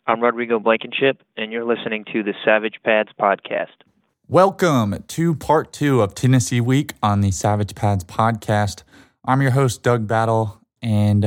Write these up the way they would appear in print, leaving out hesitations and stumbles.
I'm Rodrigo Blankenship, and you're listening to the Savage Pads Podcast. Welcome to part 2 of Tennessee Week on the Savage Pads Podcast. I'm your host, Doug Battle, and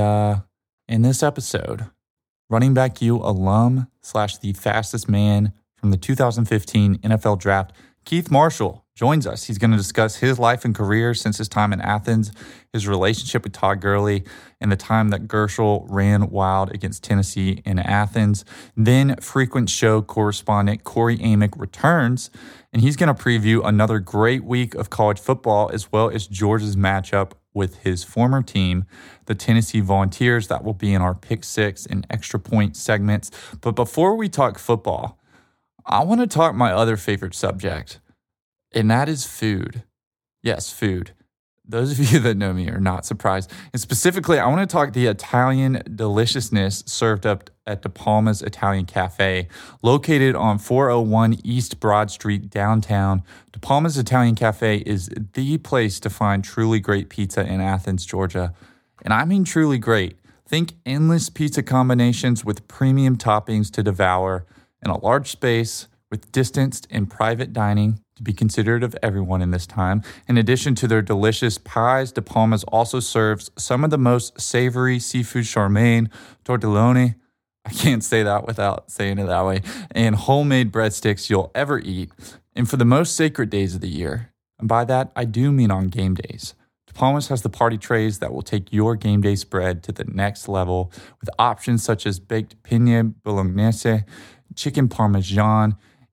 in this episode, running back U alum / the fastest man from the 2015 NFL Draft, Keith Marshall, joins us. He's going to discuss his life and career since his time in Athens, his relationship with Todd Gurley, and the time that Gershel ran wild against Tennessee in Athens. Then frequent show correspondent Corey Amick returns, and he's going to preview another great week of college football as well as Georgia's matchup with his former team, the Tennessee Volunteers. That will be in our Pick 6 and Extra Point segments. But before we talk football, I want to talk my other favorite subject, and that is food. Yes, food. Those of you that know me are not surprised. And specifically, I want to talk the Italian deliciousness served up at De Palma's Italian Cafe, located on 401 East Broad Street, downtown. De Palma's Italian Cafe is the place to find truly great pizza in Athens, Georgia. And I mean truly great. Think endless pizza combinations with premium toppings to devour in a large space with distanced and private dining to be considerate of everyone in this time. In addition to their delicious pies, De Palma's also serves some of the most savory seafood charmaine, tortelloni, I can't say that without saying it that way, and homemade breadsticks you'll ever eat. And for the most sacred days of the year, and by that I do mean on game days, De Palma's has the party trays that will take your game day spread to the next level with options such as baked penne bolognese, chicken parmesan,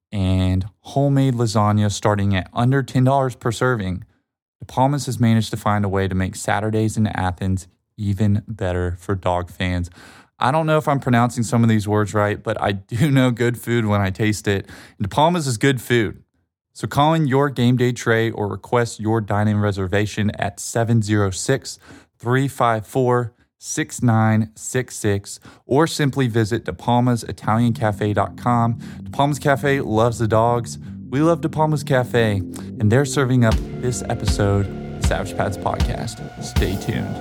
and homemade lasagna starting at under $10 per serving. De Palma's has managed to find a way to make Saturdays in Athens even better for dog fans. I don't know if I'm pronouncing some of these words right, but I do know good food when I taste it. And De Palma's is good food. So call in your game day tray or request your dining reservation at 706-354-6966 or simply visit DePalmasItalianCafe.com. De Palma's Cafe loves the dogs. We love De Palma's Cafe, and they're serving up this episode of the Savage Pads Podcast. Stay tuned.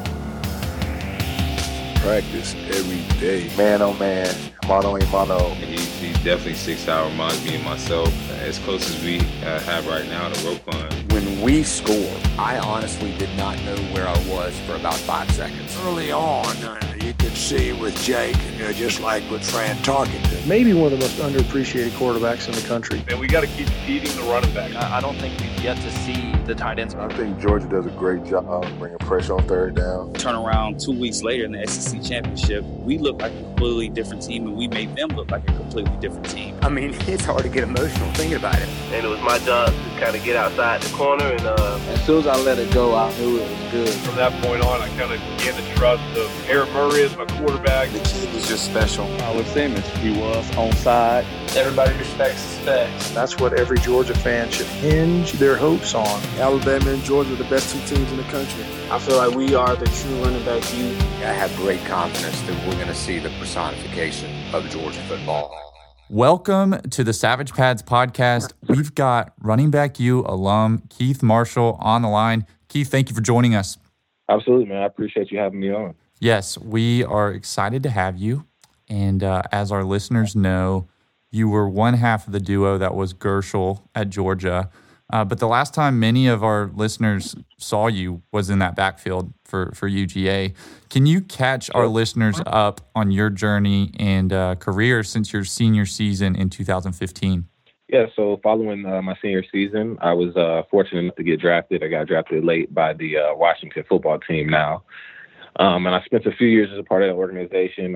Practice every day. Man, oh man. Mano a mano. He's definitely 6', reminds me of myself. As close as we have right now to Roquan. When we score, I honestly did not know where I was for about 5 seconds. Early on, you could see with Jake, just like with Fran Tarkenton. Maybe one of the most underappreciated quarterbacks in the country. And we got to keep feeding the running back. I don't think we've yet to see the tight ends. I think Georgia does a great job bringing pressure on third down. Turn around 2 weeks later in the SEC Championship, we look like a completely different team, and we made them look like a completely different team. I mean, it's hard to get emotional thinking about it. And it was my job to kind of get outside the corner. And as soon as I let it go, I knew it was good. From that point on, I kind of began to trust Aaron Murray as my quarterback. The kid was just special. With Simmons, he was on side. Everybody respects the specs. That's what every Georgia fan should hinge their hopes on. Alabama and Georgia are the best two teams in the country. I feel like we are the true running back U. I have great confidence that we're going to see the personification of Georgia football. Welcome to the Savage Pads Podcast. We've got running back U alum Keith Marshall on the line. Keith, thank you for joining us. Absolutely, man. I appreciate you having me on. Yes, we are excited to have you. And as our listeners know, you were one half of the duo that was Gershel at Georgia. But the last time many of our listeners saw you was in that backfield for UGA. Can you catch our listeners up on your journey and career since your senior season in 2015? Yeah, so following my senior season, I was fortunate enough to get drafted. I got drafted late by the Washington football team now. And I spent a few years as a part of that organization.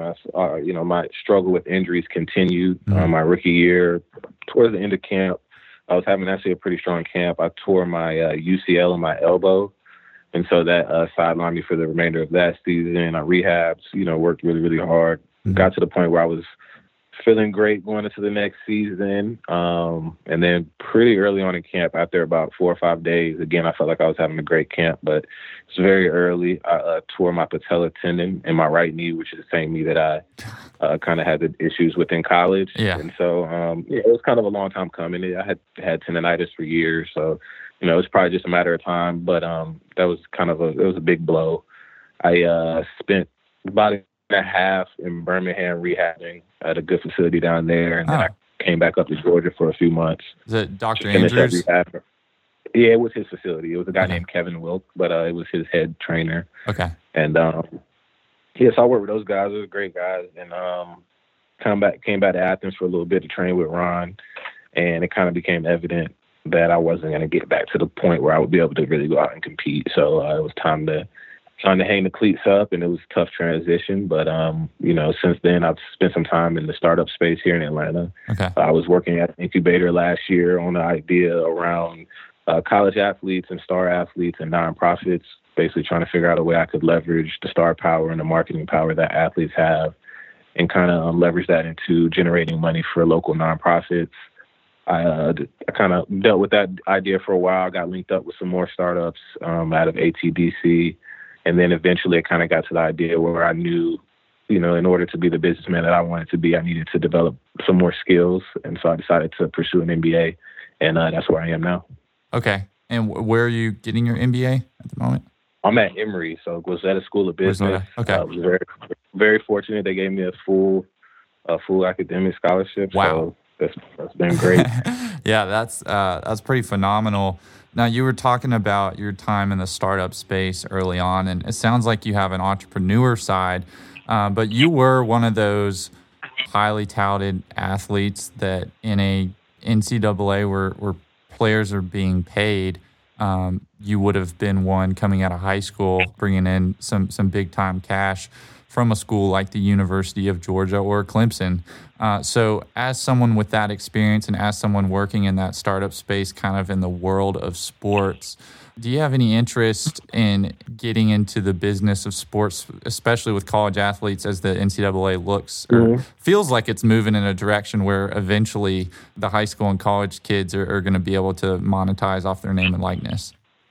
My struggle with injuries continued. My rookie year, towards the end of camp, I was having actually a pretty strong camp. I tore my UCL in my elbow, and so that sidelined me for the remainder of that season. I rehabbed, worked really, really hard. Got to the point where I was feeling great going into the next season. And then pretty early on in camp, after about 4 or 5 days, again, I felt like I was having a great camp, but it's very early. I tore my patella tendon in my right knee, which is the same knee that I kind of had the issues with in college. Yeah. And so it was kind of a long time coming. I had tendonitis for years, so it was probably just a matter of time. But that was it was a big blow. I spent about and a half in Birmingham rehabbing at a good facility down there, and then I came back up to Georgia for a few months. Is it Dr. Andrews? Yeah, it was his facility. It was a guy named Kevin Wilk, but it was his head trainer. Okay. And so I worked with those guys. They were great guys, and came back to Athens for a little bit to train with Ron, and it kind of became evident that I wasn't going to get back to the point where I would be able to really go out and compete. So it was time to hang the cleats up, and it was a tough transition. But, since then I've spent some time in the startup space here in Atlanta. Okay. I was working at an incubator last year on the idea around college athletes and star athletes and nonprofits, basically trying to figure out a way I could leverage the star power and the marketing power that athletes have and kind of leverage that into generating money for local nonprofits. I kind of dealt with that idea for a while. I got linked up with some more startups out of ATDC. And then eventually it kind of got to the idea where I knew, in order to be the businessman that I wanted to be, I needed to develop some more skills. And so I decided to pursue an MBA, and that's where I am now. Okay. And where are you getting your MBA at the moment? I'm at Emory, so Gozetta School of Business. Okay. I was very, very fortunate. They gave me a full academic scholarship. Wow. So that's been great. Yeah, that's pretty phenomenal. Now, you were talking about your time in the startup space early on, and it sounds like you have an entrepreneur side, but you were one of those highly touted athletes that in a NCAA where players are being paid, you would have been one coming out of high school, bringing in some big-time cash from a school like the University of Georgia or Clemson. So as someone with that experience and as someone working in that startup space kind of in the world of sports, do you have any interest in getting into the business of sports, especially with college athletes, as the NCAA looks or feels like it's moving in a direction where eventually the high school and college kids are going to be able to monetize off their name and likeness?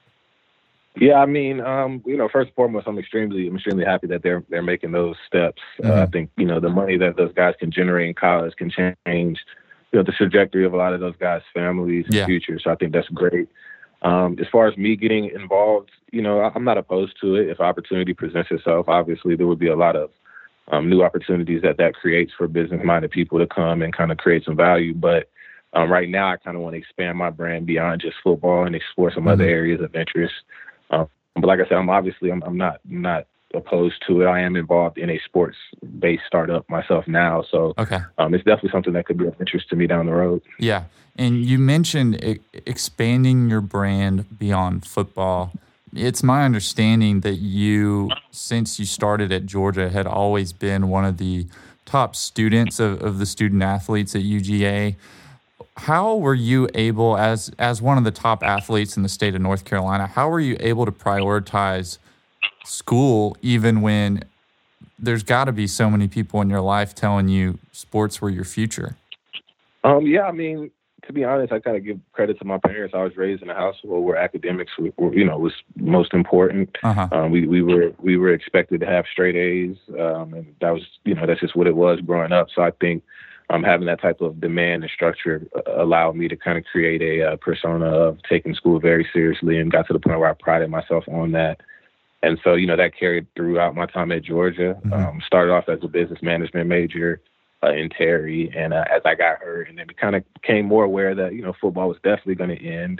Yeah, I mean, first and foremost, I'm extremely happy that they're making those steps. I think, the money that those guys can generate in college can change, the trajectory of a lot of those guys' families and future. So I think that's great. As far as me getting involved, I'm not opposed to it. If opportunity presents itself, obviously there would be a lot of new opportunities that creates for business-minded people to come and kind of create some value. But right now, I kind of want to expand my brand beyond just football and explore some other areas of interest. But like I said, I'm not opposed to it. I am involved in a sports-based startup myself now, so it's definitely something that could be of interest to me down the road. Yeah, and you mentioned expanding your brand beyond football. It's my understanding that you, since you started at Georgia, had always been one of the top students of the student athletes at UGA. How were you able, as one of the top athletes in the state of North Carolina, how were you able to prioritize school even when there's got to be so many people in your life telling you sports were your future? Yeah, I mean, to be honest, I kind of give credit to my parents. I was raised in a household where academics was most important. We were expected to have straight A's, and that was, that's just what it was growing up. So I think having that type of demand and structure allowed me to kind of create a persona of taking school very seriously, and got to the point where I prided myself on that. And so, that carried throughout my time at Georgia. Started off as a business management major in Terry, and as I got hurt, and then kind of became more aware that, football was definitely going to end.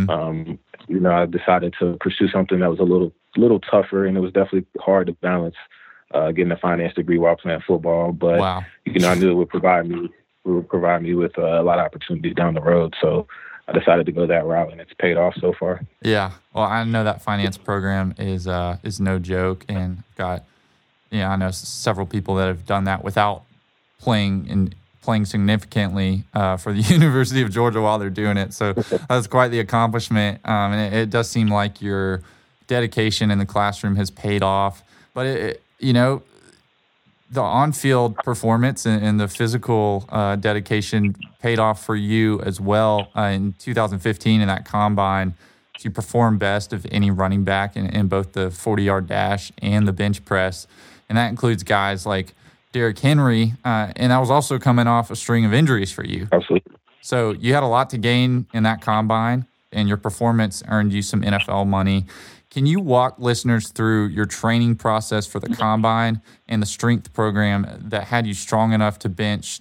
I decided to pursue something that was a little tougher, and it was definitely hard to balance getting a finance degree while playing football. But, I knew it would provide me with a lot of opportunities down the road. So I decided to go that route, and it's paid off so far. Yeah. Well, I know that finance program is no joke, and I know several people that have done that without playing significantly for the University of Georgia while they're doing it. So that's quite the accomplishment. And it does seem like your dedication in the classroom has paid off. But the on-field performance and the physical dedication paid off for you as well. In 2015 in that combine, you performed best of any running back in both the 40-yard dash and the bench press. And that includes guys like Derrick Henry, and that was also coming off a string of injuries for you. Absolutely. So you had a lot to gain in that combine, and your performance earned you some NFL money. Can you walk listeners through your training process for the combine and the strength program that had you strong enough to bench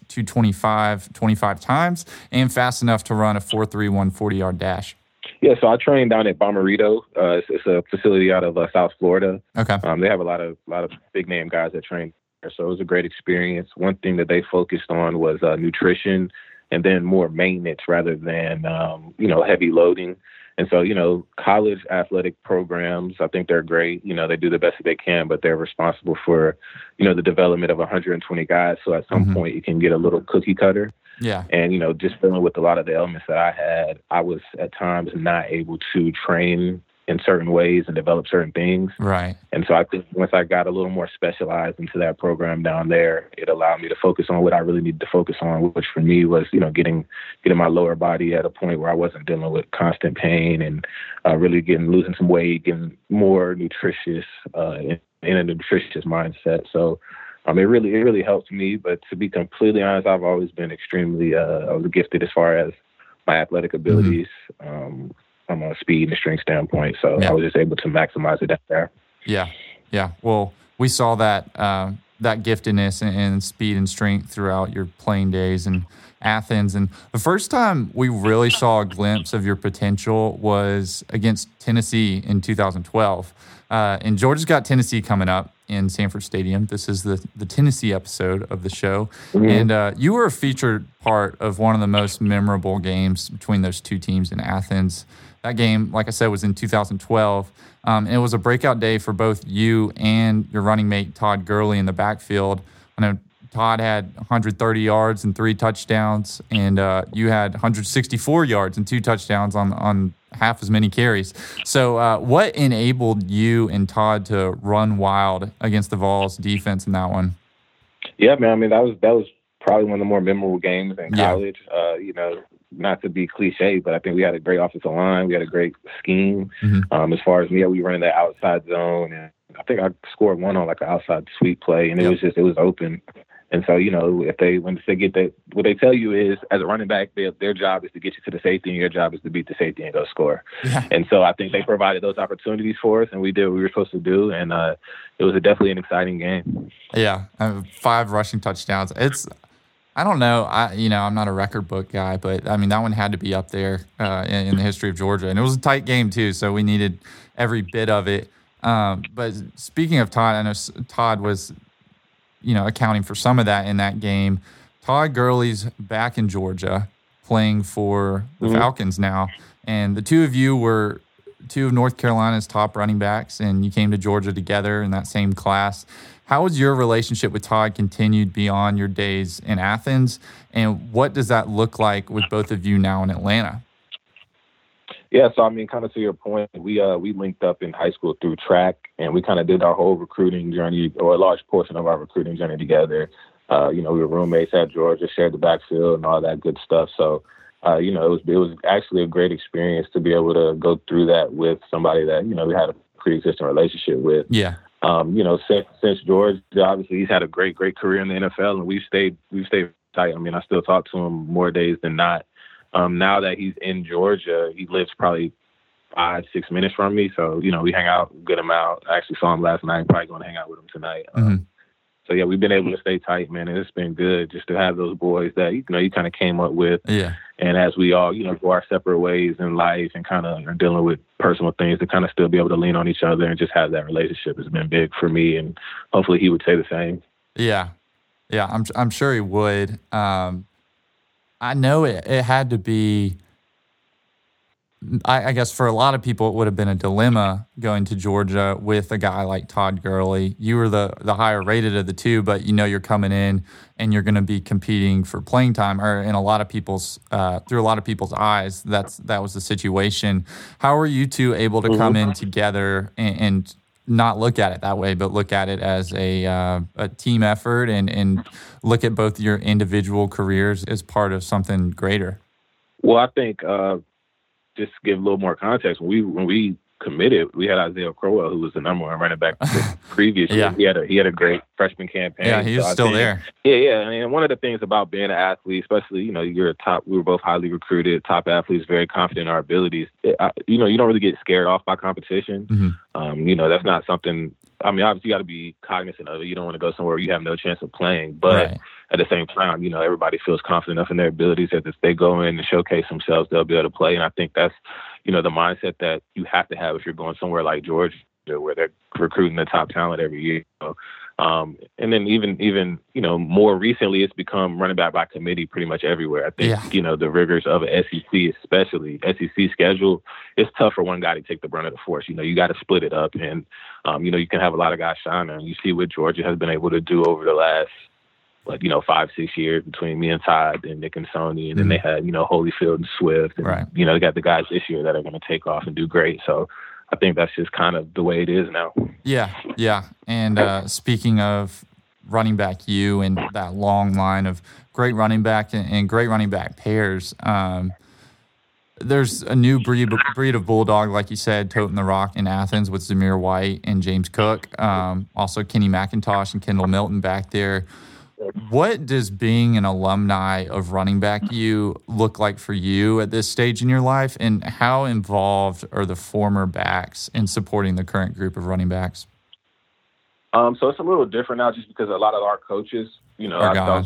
225 25 times and fast enough to run a 4.31 40-yard dash? Yeah, so I trained down at Bommarito. It's a facility out of South Florida. Okay. They have a lot of big name guys that train there, so it was a great experience. One thing that they focused on was nutrition, and then more maintenance rather than heavy loading. And so, college athletic programs, I think they're great. They do the best that they can, but they're responsible for, the development of 120 guys. So at some point you can get a little cookie cutter. Yeah. And, just dealing with a lot of the elements that I had, I was at times not able to train in certain ways and develop certain things. Right. And so I think once I got a little more specialized into that program down there, it allowed me to focus on what I really needed to focus on, which for me was, getting my lower body at a point where I wasn't dealing with constant pain and really losing some weight, getting more nutritious in a nutritious mindset. So it really helped me. But to be completely honest, I've always been extremely I was gifted as far as my athletic abilities. From a speed and strength standpoint. So I was just able to maximize it there. Yeah. Well, we saw that giftedness and speed and strength throughout your playing days in Athens. And the first time we really saw a glimpse of your potential was against Tennessee in 2012. And Georgia's got Tennessee coming up in Sanford Stadium. This is the Tennessee episode of the show. Mm-hmm. And you were a featured part of one of the most memorable games between those two teams in Athens. That game, like I said, was in 2012. And it was a breakout day for both you and your running mate, Todd Gurley, in the backfield. I know Todd had 130 yards and 3 touchdowns, and you had 164 yards and 2 touchdowns on half as many carries. So what enabled you and Todd to run wild against the Vols defense in that one? Yeah, man. I mean, that was probably one of the more memorable games in college. Not to be cliche, but I think we had a great offensive line. We had a great scheme. As far as me, we running that outside zone, and I think I scored one on like an outside sweep play, and it was open. And so, when they get that, what they tell you is, as a running back, their job is to get you to the safety, and your job is to beat the safety and go score. Yeah. And so I think they provided those opportunities for us, and we did what we were supposed to do, and it was definitely an exciting game. Yeah, 5 rushing touchdowns. I don't know. I'm not a record book guy, but I mean, that one had to be up there in the history of Georgia. And it was a tight game too, so we needed every bit of it. But speaking of Todd, I know Todd was, accounting for some of that in that game. Todd Gurley's back in Georgia playing for the Falcons now. And the two of you were 2 of North Carolina's top running backs, and you came to Georgia together in that same class. How has your relationship with Todd continued beyond your days in Athens, and what does that look like with both of you now in Atlanta? Yeah, so I mean, kind of to your point, we linked up in high school through track, and we kind of did our whole recruiting journey, or a large portion of our recruiting journey together. We were roommates at Georgia, shared the backfield and all that good stuff. So, it was actually a great experience to be able to go through that with somebody that, we had a pre-existing relationship with. Yeah. Since George, obviously he's had a great career in the NFL, and we've stayed tight. I mean, I still talk to him more days than not. Now that he's in Georgia, he lives probably 5-6 minutes from me. So, we hang out a good amount. I actually saw him last night. Probably going to hang out with him tonight. So yeah, we've been able to stay tight, man, and it's been good just to have those boys that, you kind of came up with. Yeah. And as we all, go our separate ways in life and kind of are dealing with personal things, to kind of still be able to lean on each other and just have that relationship has been big for me, and hopefully he would say the same. Yeah. I'm sure he would. I know it had to be, I guess for a lot of people, it would have been a dilemma going to Georgia with a guy like Todd Gurley. You were the higher rated of the two, but you're coming in and you're going to be competing for playing time, or in a lot of people's through a lot of people's eyes. That was the situation. How were you two able to come in together and not look at it that way, but look at it as a team effort and look at both your individual careers as part of something greater? Well, I think. Just to give a little more context, when we committed, we had Isaiah Crowell, who was the number one running back the previous year. He had a great freshman campaign. Yeah, he was still there. Yeah. I mean, one of the things about being an athlete, especially, we were both highly recruited, top athletes, very confident in our abilities. You don't really get scared off by competition. Mm-hmm. That's not something. I mean, obviously, you got to be cognizant of it. You don't want to go somewhere where you have no chance of playing. But at the same time, everybody feels confident enough in their abilities that if they go in and showcase themselves, they'll be able to play. And I think that's, the mindset that you have to have if you're going somewhere like Georgia, where they're recruiting the top talent every year. And then even more recently, it's become running back by committee pretty much everywhere. I think, the rigors of an SEC, especially SEC schedule, it's tough for one guy to take the brunt of the force. You got to split it up, and, you can have a lot of guys shine. And you see what Georgia has been able to do over the last, 5-6 years between me and Todd and Nick and Sony. And then they had, Holyfield and Swift. And, they got the guys this year that are going to take off and do great. So I think that's just kind of the way it is now. Yeah. And speaking of running back and that long line of great running back and great running back pairs, there's a new breed of bulldog, like you said, toting the rock in Athens with Zamir White and James Cook. Also Kenny McIntosh and Kendall Milton back there. What does being an alumni of Running Back U look like for you at this stage in your life, and how involved are the former backs in supporting the current group of running backs? So it's a little different now just because a lot of our coaches, are gone.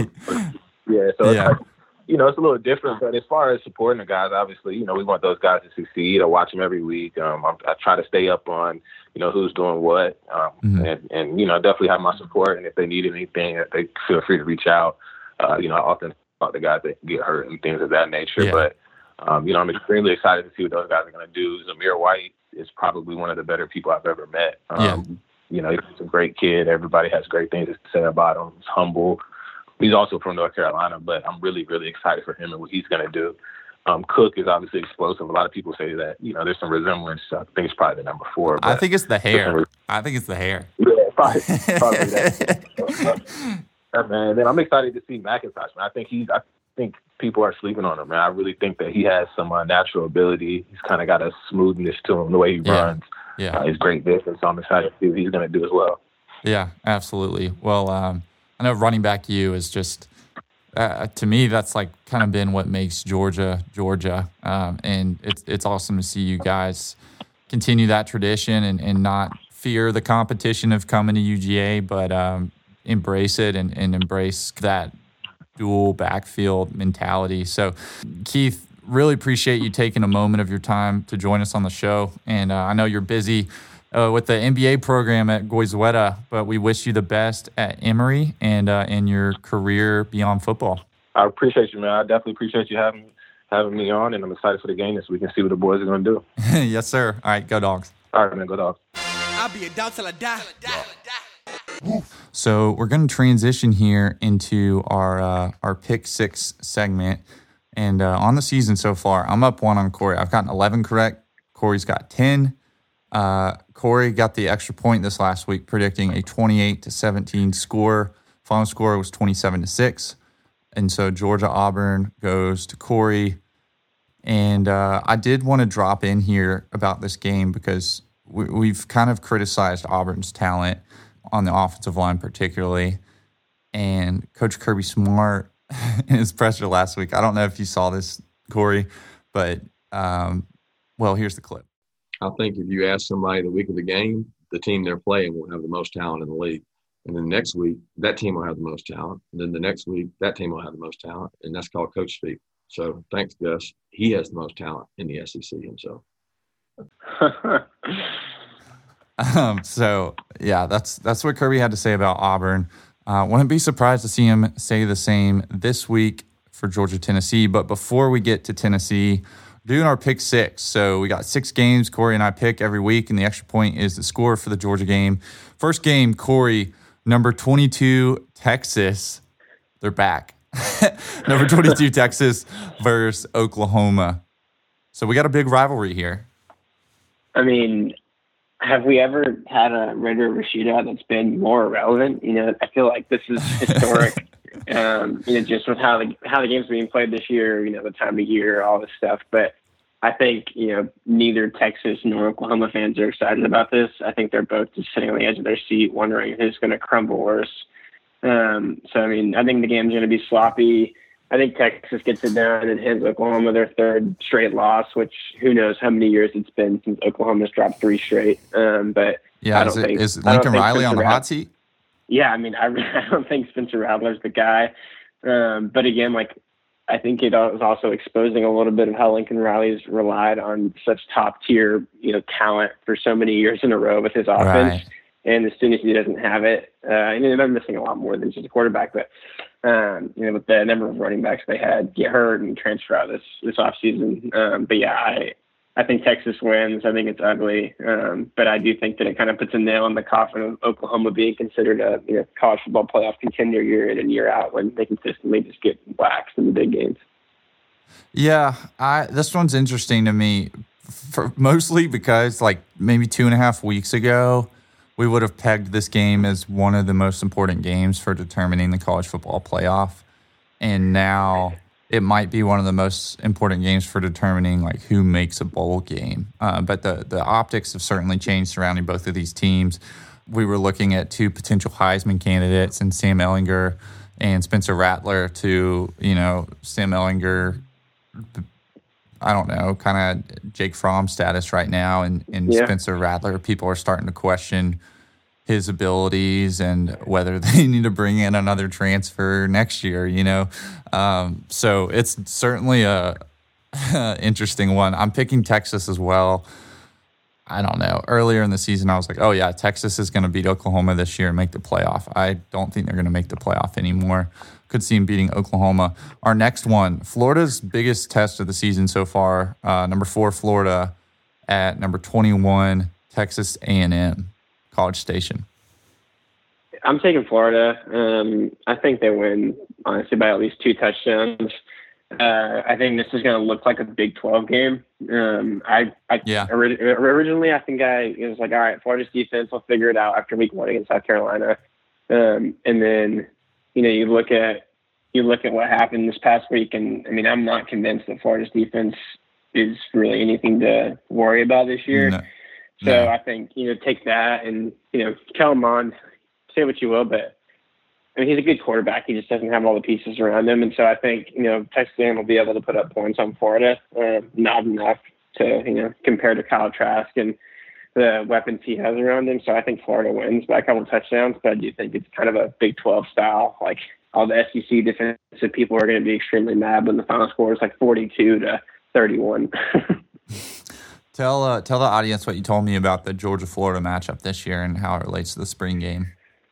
It's a little different. But as far as supporting the guys, obviously, we want those guys to succeed. I watch them every week. I try to stay up on, who's doing what. And definitely have my support. And if they need anything, they feel free to reach out. I often talk to guys that get hurt and things of that nature. But, I'm extremely excited to see what those guys are going to do. Zamir White is probably one of the better people I've ever met. He's a great kid. Everybody has great things to say about him. He's humble. He's also from North Carolina, but I'm really, really excited for him and what he's going to do. Cook is obviously explosive. A lot of people say that, there's some resemblance. I think it's probably the number 4. I think it's the hair. Yeah, probably that. Man, then I'm excited to see McIntosh. Man, I think people are sleeping on him, man. I really think that he has some natural ability. He's kind of got a smoothness to him, the way he runs. He's great business, so I'm excited to see what he's going to do as well. Yeah, absolutely. Well, I know Running Back U is just, to me, that's like kind of been what makes Georgia. And it's awesome to see you guys continue that tradition and not fear the competition of coming to UGA, but embrace it and embrace that dual backfield mentality. So, Keith, really appreciate you taking a moment of your time to join us on the show. And I know you're busy with the MBA program at Goizueta, but we wish you the best at Emory and in your career beyond football. I appreciate you, man. I definitely appreciate you having me on, and I'm excited for the game this week and see what the boys are going to do. Yes, sir. All right, go Dogs. All right, man, go Dogs. I'll be a dog till I die. So we're going to transition here into our Pick 6 segment. And on the season so far, I'm up 1 on Corey. I've gotten 11 correct. Corey's got 10. Corey got the extra point this last week, predicting a 28-17 score. Final score was 27-6. And so Georgia-Auburn goes to Corey. And I did want to drop in here about this game because we've kind of criticized Auburn's talent on the offensive line particularly. And Coach Kirby Smart, in his presser last week, I don't know if you saw this, Corey, but, here's the clip. I think if you ask somebody the week of the game, the team they're playing will have the most talent in the league. And then next week, that team will have the most talent. And then the next week, that team will have the most talent. And that's called coach speak. So thanks, Gus. He has the most talent in the SEC himself. That's what Kirby had to say about Auburn. Wouldn't be surprised to see him say the same this week for Georgia-Tennessee. But before we get to Tennessee, we're doing our Pick 6. So we got 6 games Corey and I pick every week, and the extra point is the score for the Georgia game. First game, Corey, number 22, Texas. They're back. Number 22, Texas versus Oklahoma. So we got a big rivalry here. I mean, have we ever had a Red River shootout that's been more relevant? I feel like this is historic. Just with how the game's being played this year, the time of year, all this stuff. But I think, neither Texas nor Oklahoma fans are excited about this. I think they're both just sitting on the edge of their seat wondering who's going to crumble worse. I think the game's going to be sloppy. I think Texas gets it done and hands Oklahoma their third straight loss, which who knows how many years it's been since Oklahoma's dropped 3 straight. But yeah, is Lincoln Riley on the hot seat? Yeah, I don't think Spencer Rattler's the guy. But again, I think it was also exposing a little bit of how Lincoln Riley's relied on such top tier, talent for so many years in a row with his offense. Right. And as soon as he doesn't have it, they're missing a lot more than just a quarterback, but with the number of running backs they had get hurt and transfer out this offseason. But yeah, I think Texas wins. I think it's ugly. But I do think that it kind of puts a nail in the coffin of Oklahoma being considered a college football playoff contender year in and year out when they consistently just get waxed in the big games. Yeah, this one's interesting to me, mostly because maybe 2.5 weeks ago, we would have pegged this game as one of the most important games for determining the college football playoff. And now it might be one of the most important games for determining who makes a bowl game. But the optics have certainly changed surrounding both of these teams. We were looking at 2 potential Heisman candidates in Sam Ehlinger and Spencer Rattler to, Sam Ehlinger, I don't know, kind of Jake Fromm status right now, and Spencer Rattler. People are starting to question his abilities and whether they need to bring in another transfer next year, So it's certainly a interesting one. I'm picking Texas as well. I don't know. Earlier in the season, I was like, oh, yeah, Texas is going to beat Oklahoma this year and make the playoff. I don't think they're going to make the playoff anymore. Could see him beating Oklahoma. Our next one, Florida's biggest test of the season so far, number 4, Florida, at number 21, Texas A&M, College Station. I'm taking Florida. I think they win, honestly, by at least 2 touchdowns. I think this is going to look like a Big 12 game. Originally, I think it was all right, Florida's defense will figure it out after week 1 against South Carolina. And then, you look at what happened this past week, and I'm not convinced that Florida's defense is really anything to worry about this year. No. So I think, take that and, Kellen Mond, say what you will, but he's a good quarterback. He just doesn't have all the pieces around him. And so I think, Texas A&M will be able to put up points on Florida, not enough to, compare to Kyle Trask and the weapons he has around him. So I think Florida wins by a couple of touchdowns, but I do think it's kind of a Big 12 style. All the SEC defensive people are going to be extremely mad when the final score is 42-31. Tell the audience what you told me about the Georgia-Florida matchup this year and how it relates to the spring game.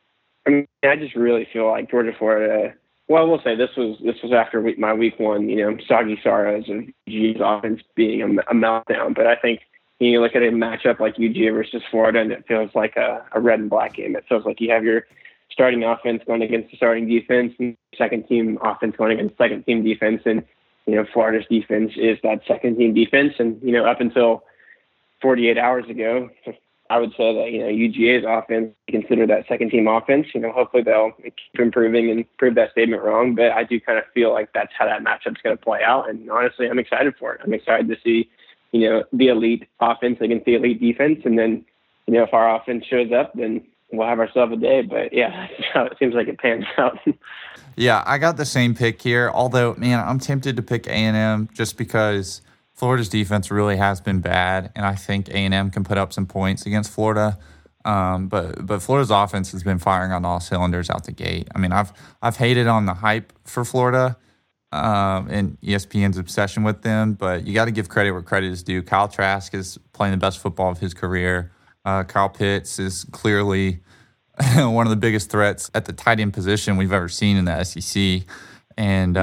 I just really feel like Georgia-Florida. Well, we'll say this was after my week 1. Soggy sorrows of UG's offense being a meltdown. But I think you look at a matchup like UGA versus Florida, and it feels like a red and black game. It feels like you have your starting offense going against the starting defense, and second team offense going against second team defense, and Florida's defense is that second team defense. And up until 48 hours ago, I would say that, UGA's offense, consider that second team offense. Hopefully they'll keep improving and prove that statement wrong. But I do kind of feel like that's how that matchup's going to play out. And honestly, I'm excited for it. I'm excited to see, the elite offense against the elite defense. And then, if our offense shows up, then we'll have ourselves a day. But yeah, that's how it seems like it pans out. Yeah, I got the same pick here. Although, man, I'm tempted to pick A&M just because Florida's defense really has been bad, and I think A&M can put up some points against Florida. But Florida's offense has been firing on all cylinders out the gate. I've hated on the hype for Florida and ESPN's obsession with them, but you got to give credit where credit is due. Kyle Trask is playing the best football of his career. Kyle Pitts is clearly one of the biggest threats at the tight end position we've ever seen in the SEC. And,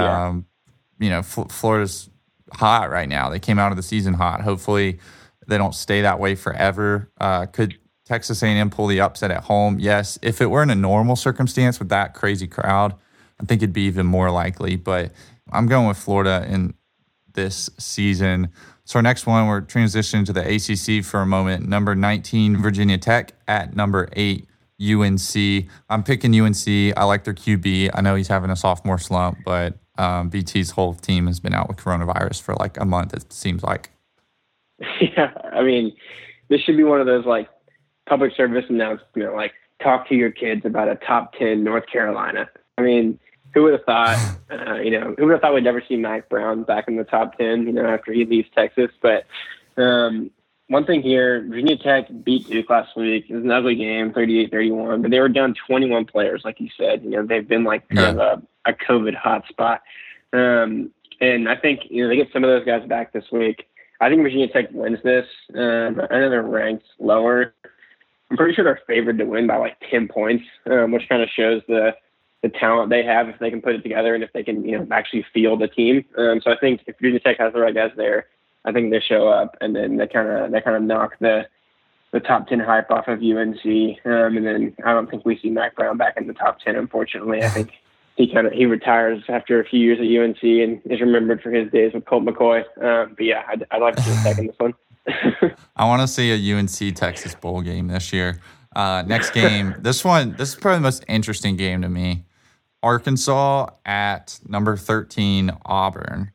Florida's hot right now. They came out of the season hot. Hopefully they don't stay that way forever. Could Texas A&M pull the upset at home? Yes. If it were in a normal circumstance with that crazy crowd, I think it'd be even more likely. But I'm going with Florida in this season. So our next one, we're transitioning to the ACC for a moment. Number 19, Virginia Tech at number 8, UNC. I'm picking UNC. I like their QB. I know he's having a sophomore slump, but BT's whole team has been out with coronavirus for a month, it seems like. Yeah, I mean, this should be one of those like public service announcements, like talk to your kids about a top 10 North Carolina. I mean, who would have thought, who would have thought we'd never see Mack Brown back in the top 10, after he leaves Texas. But one thing here, Virginia Tech beat Duke last week. It was an ugly game, 38-31, but they were down 21 players, like you said. They've been like kind of a COVID hotspot. And I think, they get some of those guys back this week. I think Virginia Tech wins this. I know they're ranked lower. I'm pretty sure they're favored to win by like 10 points, which kind of shows the talent they have if they can put it together and if they can, actually field a team. So I think if Virginia Tech has the right guys there, I think they show up and then they kind of knock the top 10 hype off of UNC. And then I don't think we see Mack Brown back in the top 10, unfortunately. I think he retires after a few years at UNC and is remembered for his days with Colt McCoy. But yeah, I'd like to see a second this one. I want to see a UNC Texas bowl game this year. Next game, this is probably the most interesting game to me. Arkansas at number 13, Auburn.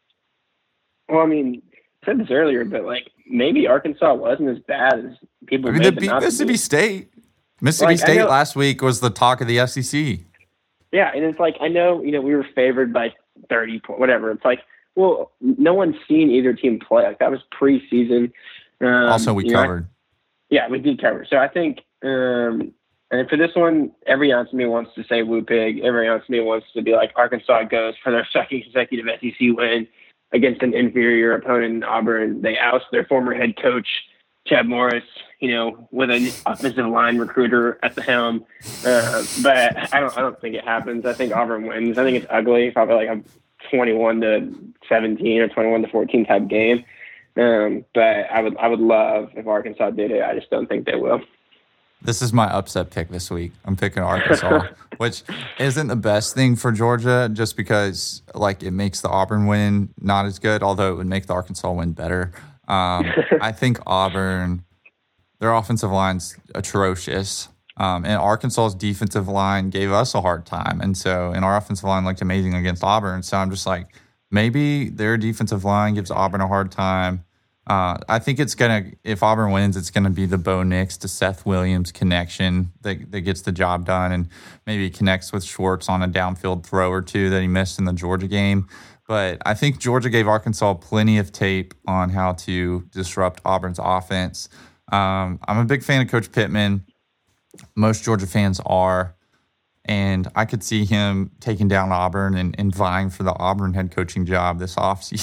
Well, I mean, I said this earlier, but like maybe Arkansas wasn't as bad as people made it. Mississippi State. Mississippi State last week was the talk of the SEC. Yeah, and it's like I know, we were favored by 30 points, whatever. It's like, well, no one's seen either team play. Like that was preseason. Also, we covered. Yeah, we did cover. So I think, and for this one, every ounce of me wants to say Woo Pig. Every ounce of me wants to be like Arkansas goes for their second consecutive SEC win against an inferior opponent in Auburn. They oust their former head coach, Chad Morris, with an offensive line recruiter at the helm. But I don't think it happens. I think Auburn wins. I think it's ugly, probably like a 21-17 or 21-14 type game. But I would love if Arkansas did it. I just don't think they will. This is my upset pick this week. I'm picking Arkansas, which isn't the best thing for Georgia just because it makes the Auburn win not as good, although it would make the Arkansas win better. I think Auburn, their offensive line's atrocious. And Arkansas's defensive line gave us a hard time. And our offensive line looked amazing against Auburn. So I'm just like, maybe their defensive line gives Auburn a hard time. I think if Auburn wins, it's going to be the Bo Nix to Seth Williams connection that gets the job done and maybe connects with Schwartz on a downfield throw or two that he missed in the Georgia game. But I think Georgia gave Arkansas plenty of tape on how to disrupt Auburn's offense. I'm a big fan of Coach Pittman. Most Georgia fans are. And I could see him taking down Auburn and vying for the Auburn head coaching job this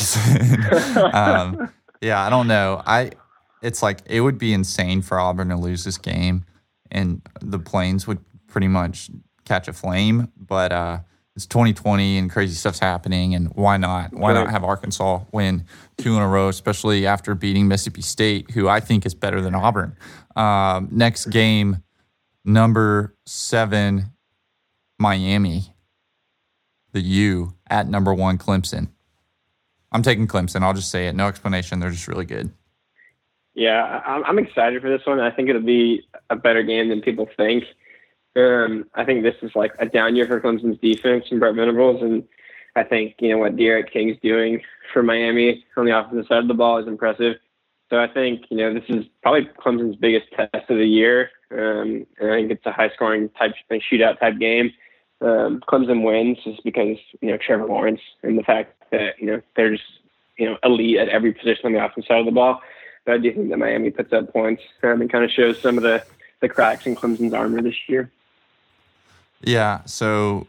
offseason. Yeah, I don't know. It's like it would be insane for Auburn to lose this game, and the Plains would pretty much catch a flame. But it's 2020 and crazy stuff's happening, and why not? Why not have Arkansas win 2 in a row, especially after beating Mississippi State, who I think is better than Auburn. Next game, number 7, Miami. The U at number 1, Clemson. I'm taking Clemson. I'll just say it. No explanation. They're just really good. Yeah, I'm excited for this one. I think it'll be a better game than people think. I think this is like a down year for Clemson's defense and Brett Venables. And I think, what D'Eriq King's doing for Miami on the offensive side of the ball is impressive. So I think, this is probably Clemson's biggest test of the year. And I think it's a high-scoring shootout type game. Clemson wins just because, Trevor Lawrence and the fact that, they're just, elite at every position on the offensive side of the ball. But I do think that Miami puts up points and kind of shows some of the cracks in Clemson's armor this year. Yeah, so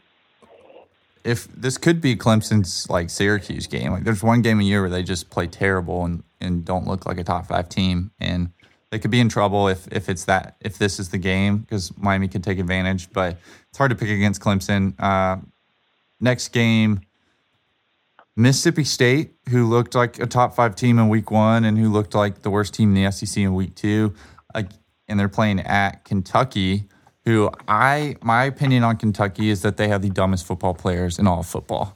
if this could be Clemson's Syracuse game. There's one game a year where they just play terrible and don't look like a top 5 team. And they could be in trouble if this is the game, because Miami could take advantage. But it's hard to pick against Clemson. Next game, Mississippi State, who looked like a top 5 team in week 1 and who looked like the worst team in the SEC in week 2. And they're playing at Kentucky, who my opinion on Kentucky is that they have the dumbest football players in all of football.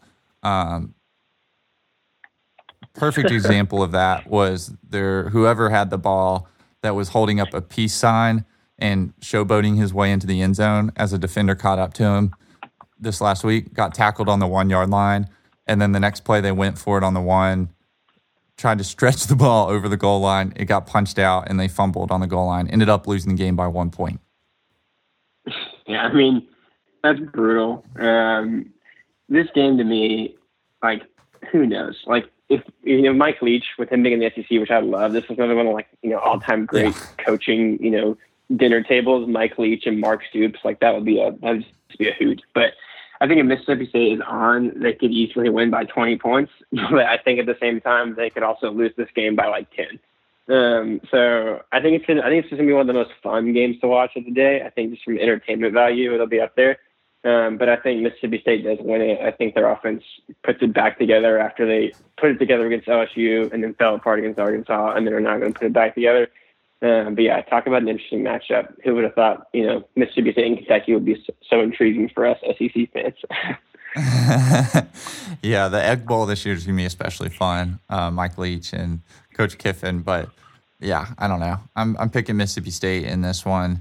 Perfect example of that was whoever had the ball that was holding up a peace sign and showboating his way into the end zone as a defender caught up to him this last week, got tackled on the 1-yard line. And then the next play, they went for it on the 1, tried to stretch the ball over the goal line. It got punched out, and they fumbled on the goal line. Ended up losing the game by 1 point. Yeah, I mean, that's brutal. This game to me, like, who knows? Like, if Mike Leach, with him being in the SEC, which I love, this is another one of, like, all-time great coaching, dinner tables. Mike Leach and Mark Stoops, like, that would just be a hoot. But I think if Mississippi State is on, they could easily win by 20 points. But I think at the same time, they could also lose this game by like 10. So I think it's just gonna be one of the most fun games to watch of the day. I think just from entertainment value, it'll be up there. But I think Mississippi State does win it. I think their offense puts it back together after they put it together against LSU and then fell apart against Arkansas, and they're not going to put it back together. But yeah, talk about an interesting matchup. Who would have thought, Mississippi State and Kentucky would be so intriguing for us SEC fans? Yeah, the Egg Bowl this year is going to be especially fun. Mike Leach and Coach Kiffin. But yeah, I don't know. I'm picking Mississippi State in this one.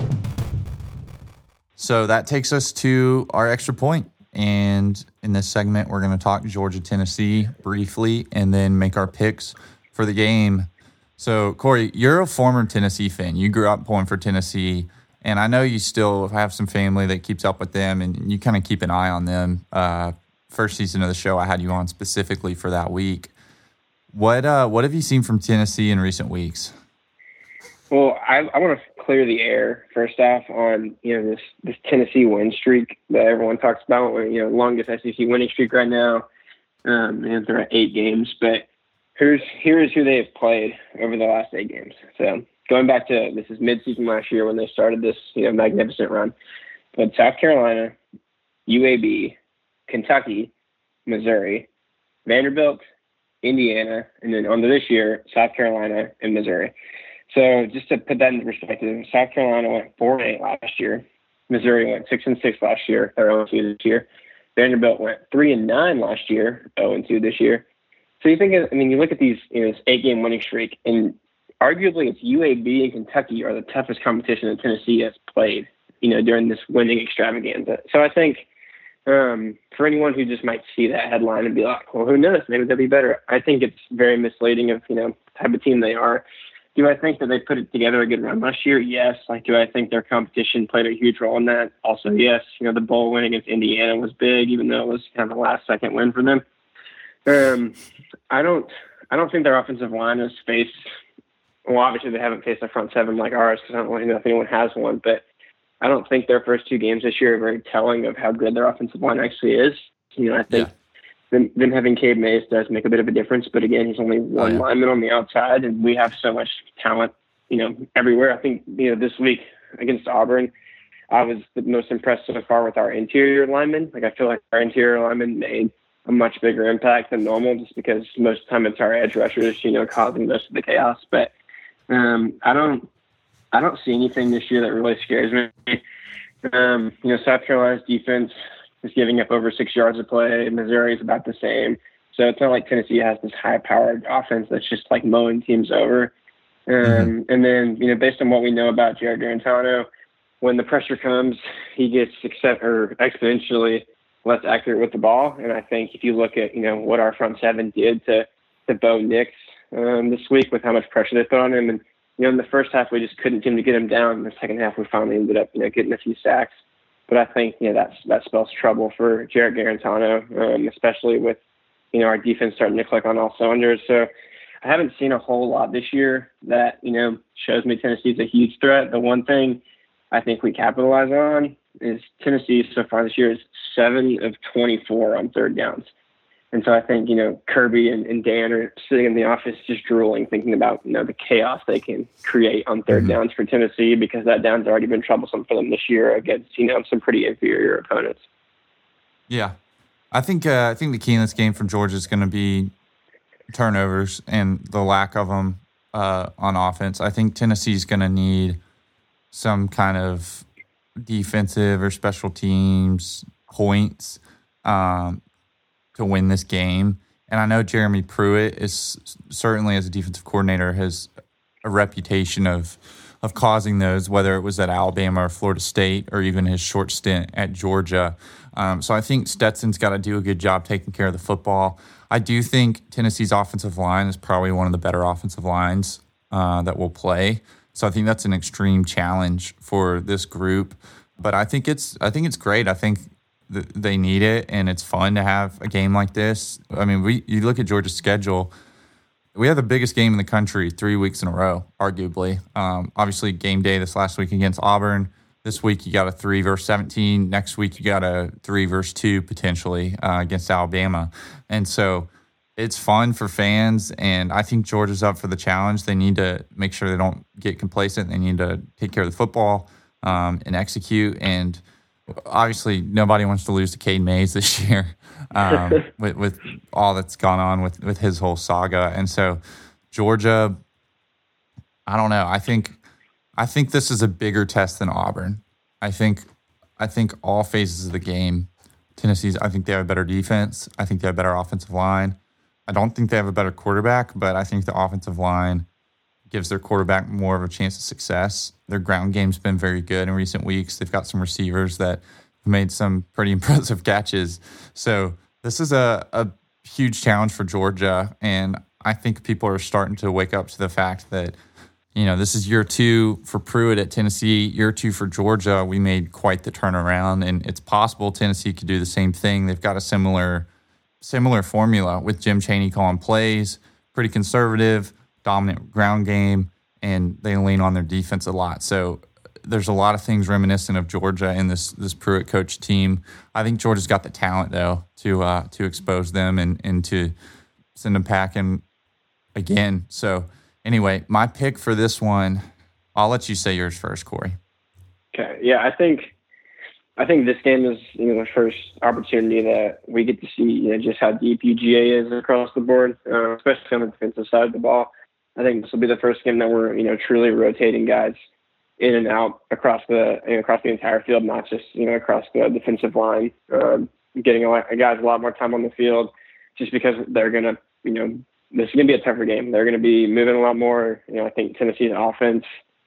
So that takes us to our extra point. And in this segment, we're going to talk Georgia-Tennessee briefly and then make our picks for the game. So, Corey, you're a former Tennessee fan. You grew up pulling for Tennessee, and I know you still have some family that keeps up with them, and you kind of keep an eye on them. First season of the show, I had you on specifically for that week. What have you seen from Tennessee in recent weeks? Well, I want to clear the air first off on this Tennessee win streak that everyone talks about. Longest SEC winning streak right now, and they're at 8 games, but. Here's who they have played over the last 8 games. So going back to this is midseason last year when they started this magnificent run. But South Carolina, UAB, Kentucky, Missouri, Vanderbilt, Indiana, and then on to this year, South Carolina and Missouri. So just to put that into perspective, South Carolina went 4-8 last year. Missouri went 6-6 last year. They're 0-2 this year. Vanderbilt went 3-9 last year, 0-2 this year. So you look at these, this 8-game winning streak, and arguably it's UAB and Kentucky are the toughest competition that Tennessee has played, during this winning extravaganza. So I think for anyone who just might see that headline and be like, well, who knows, maybe they'll be better. I think it's very misleading of, the type of team they are. Do I think that they put it together a good run last year? Yes. Do I think their competition played a huge role in that? Also, yes. The bowl win against Indiana was big, even though it was kind of the last-second win for them. I don't think their offensive line has faced. Well, obviously they haven't faced a front seven like ours because I don't really know if anyone has one. But I don't think their first 2 games this year are very telling of how good their offensive line actually is. I think them having Cade Mays does make a bit of a difference. But again, he's only one lineman on the outside, and we have so much talent, everywhere. I think this week against Auburn, I was the most impressed so far with our interior linemen. I feel like our interior linemen made a much bigger impact than normal just because most of the time it's our edge rushers, causing most of the chaos. But I don't see anything this year that really scares me. South Carolina's defense is giving up over 6 yards of play. Missouri is about the same. So it's not like Tennessee has this high-powered offense that's just like mowing teams over. And then, based on what we know about Jared Garantano, when the pressure comes, he gets exponentially less accurate with the ball. And I think if you look at, what our front seven did to Bo Nix this week with how much pressure they put on him. And, in the first half, we just couldn't seem to get him down. In the second half, we finally ended up, getting a few sacks. But I think, that spells trouble for Jared Garantano, especially with, our defense starting to click on all cylinders. So I haven't seen a whole lot this year that, shows me Tennessee's a huge threat. The one thing I think we capitalize on is Tennessee so far this year is 7 of 24 on third downs. And so I think, Kirby and Dan are sitting in the office just drooling, thinking about, the chaos they can create on third downs for Tennessee because that down's already been troublesome for them this year against, some pretty inferior opponents. Yeah. I think the key in this game for Georgia is going to be turnovers and the lack of them on offense. I think Tennessee's going to need some kind of defensive or special teams points to win this game. And I know Jeremy Pruitt is certainly, as a defensive coordinator, has a reputation of causing those, whether it was at Alabama or Florida State or even his short stint at Georgia. So I think Stetson's got to do a good job taking care of the football. I do think Tennessee's offensive line is probably one of the better offensive lines that will play. So I think that's an extreme challenge for this group. But I think it's great. I think they need it, and it's fun to have a game like this. I mean, you look at Georgia's schedule. We have the biggest game in the country 3 weeks in a row, arguably. Obviously, game day this last week against Auburn. This week you got a 3 versus 17. Next week you got a 3 versus 2 potentially against Alabama. And so it's fun for fans, and I think Georgia's up for the challenge. They need to make sure they don't get complacent. They need to take care of the football and execute. And obviously nobody wants to lose to Cade Mays this year with all that's gone on with his whole saga. And so Georgia, I don't know. I think this is a bigger test than Auburn. I think all phases of the game, Tennessee's, I think they have a better defense. I think they have a better offensive line. I don't think they have a better quarterback, but I think the offensive line gives their quarterback more of a chance of success. Their ground game's been very good in recent weeks. They've got some receivers that have made some pretty impressive catches. So this is a huge challenge for Georgia, and I think people are starting to wake up to the fact that, this is year 2 for Pruitt at Tennessee, year 2 for Georgia. We made quite the turnaround, and it's possible Tennessee could do the same thing. They've got a similar formula with Jim Chaney calling plays, pretty conservative, dominant ground game, and they lean on their defense a lot. So there's a lot of things reminiscent of Georgia in this Pruitt coach team. I think Georgia's got the talent, though, to expose them and to send them packing again. So anyway, my pick for this one, I'll let you say yours first, Corey. Okay. Yeah, I think this game is the first opportunity that we get to see just how deep UGA is across the board, especially on the defensive side of the ball. I think this will be the first game that we're truly rotating guys in and out across the entire field, not just across the defensive line, getting guys a lot more time on the field, just because they're gonna this is gonna be a tougher game. They're gonna be moving a lot more. I think Tennessee's offense,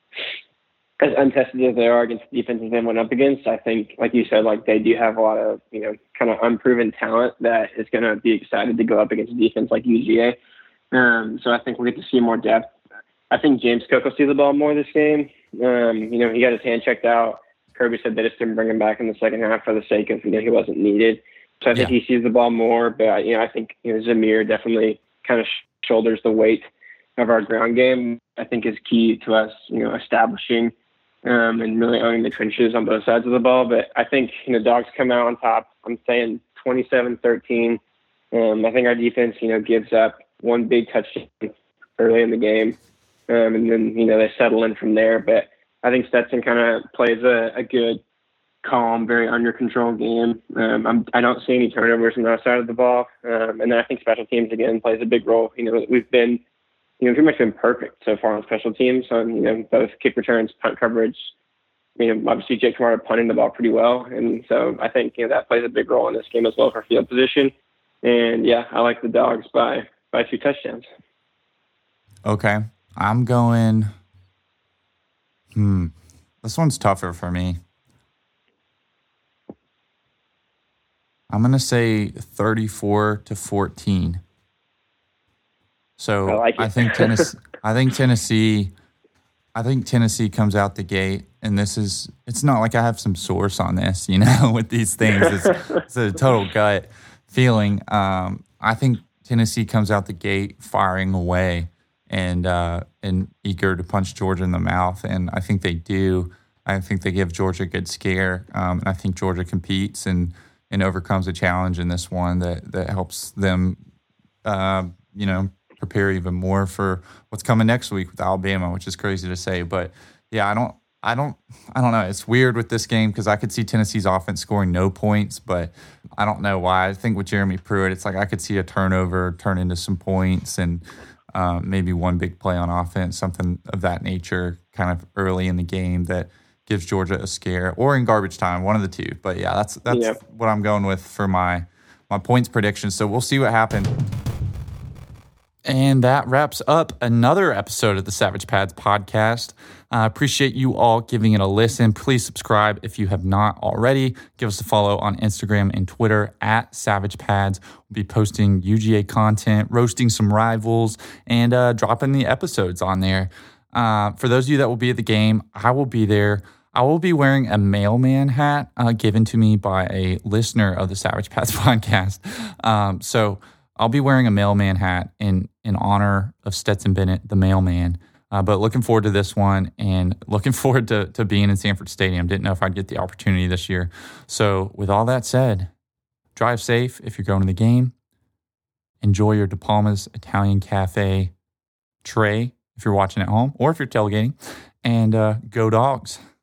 as untested as they are against the defenses they went up against, I think, like you said, they do have a lot of kind of unproven talent that is gonna be excited to go up against a defense like UGA. So I think we'll get to see more depth. I think James Cook will see the ball more this game. He got his hand checked out. Kirby said they just didn't bring him back in the second half for the sake of, he wasn't needed. So I think he sees the ball more. But, I think, Zamir definitely kind of shoulders the weight of our ground game. I think is key to us, establishing and really owning the trenches on both sides of the ball. But I think, Dogs come out on top. I'm saying 27-13. I think our defense, gives up one big touchdown early in the game, and then they settle in from there. But I think Stetson kind of plays a good, calm, very under control game. I don't see any turnovers on that side of the ball, and then I think special teams again plays a big role. We've been pretty much been perfect so far on special teams on both kick returns, punt coverage. Obviously Jake Kamara punting the ball pretty well, and so I think that plays a big role in this game as well for field position. And I like the Dogs by 2 touchdowns. Okay. I'm going, this one's tougher for me. I'm going to say 34-14. So I think Tennessee comes out the gate, and it's not like I have some source on this, with these things. It's a total gut feeling. I think Tennessee comes out the gate firing away and eager to punch Georgia in the mouth, and I think they do. I think they give Georgia a good scare, and I think Georgia competes and overcomes a challenge in this one that helps them, prepare even more for what's coming next week with Alabama, which is crazy to say, but I don't know. It's weird with this game because I could see Tennessee's offense scoring no points, but I don't know why. I think with Jeremy Pruitt, it's like I could see a turnover turn into some points and maybe one big play on offense, something of that nature kind of early in the game that gives Georgia a scare, or in garbage time, one of the two. But that's what I'm going with for my points prediction. So we'll see what happens. And that wraps up another episode of the Savage Pads podcast. Appreciate you all giving it a listen. Please subscribe if you have not already. Give us a follow on Instagram and Twitter at SavagePads. We'll be posting UGA content, roasting some rivals, and dropping the episodes on there. For those of you that will be at the game, I will be there. I will be wearing a mailman hat given to me by a listener of the Savage Pads podcast. So I'll be wearing a mailman hat in honor of Stetson Bennett, the mailman. But looking forward to this one and looking forward to being in Sanford Stadium. Didn't know if I'd get the opportunity this year. So with all that said, drive safe if you're going to the game. Enjoy your De Palma's Italian Cafe tray if you're watching at home or if you're tailgating. And go Dogs.